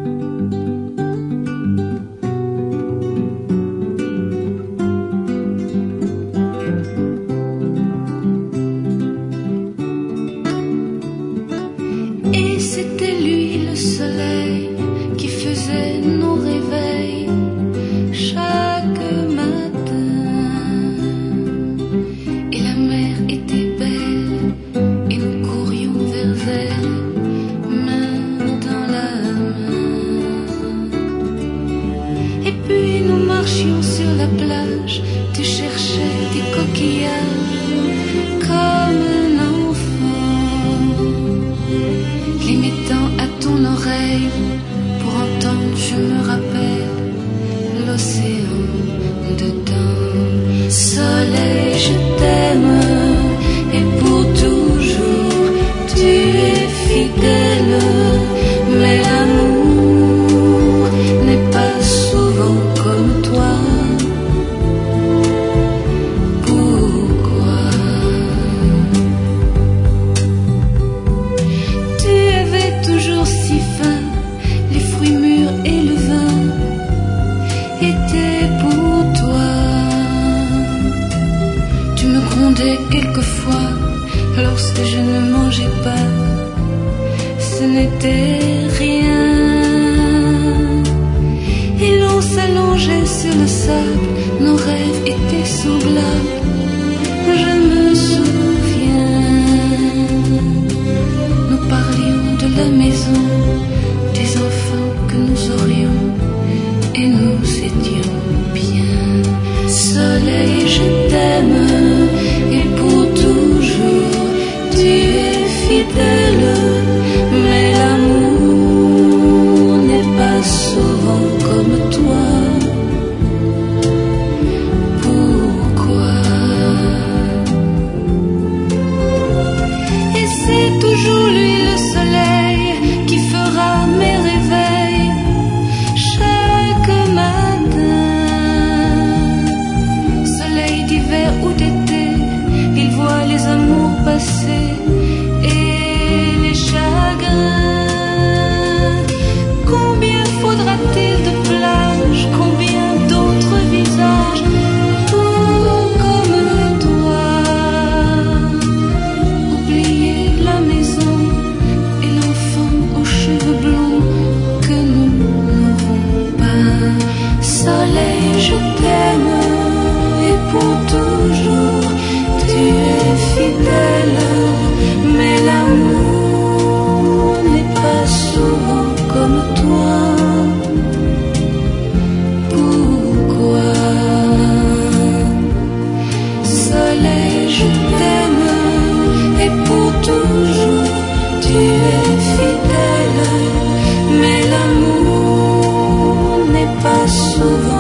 Et c'était lui le soleil qui faisait nos réveils chaque matin. Et la mer était belle et nous courions vers elle, main dans la main. Et puis nous marchions sur la plage, tu cherchais des coquillages comme un enfant, les mettant à ton oreille pour entendre, je me rappelle, l'océan dedans. Soleil, je t'aime et pour toujours tu es fidèle, mais l'amour n'est pas souvent comme toi. Pourquoi? Tu avais toujours si faim, les fruits mûrs et le vin étaient pour toi. Tu me grondais quelquefois lorsque je ne mangeais pas, ce n'était rien. Et l'on s'allongeait sur le sable, nos rêves étaient semblables, je me souviens. Nous parlions de la maison, des enfants que nous aurions, et nous étions bien. Soleil, je t'aime et pour toujours tu es fidèle, mais l'amour n'est pas souvent comme toi. Pourquoi? Et c'est toujours lui le soleil qui fera mes réveils chaque matin. Soleil d'hiver ou d'été, il voit les amours passer et les chagrins. Combien faudra-t-il de plages, combien d'autres visages pour comme toi? Oublier la maison et l'enfant aux cheveux blonds que nous n'aurons pas. Soleil, je t'aime et pour toujours tu es fidèle, mais l'amour n'est pas souvent comme toi. Pourquoi? Soleil, je t'aime et pour toujours tu es fidèle, mais l'amour n'est pas souvent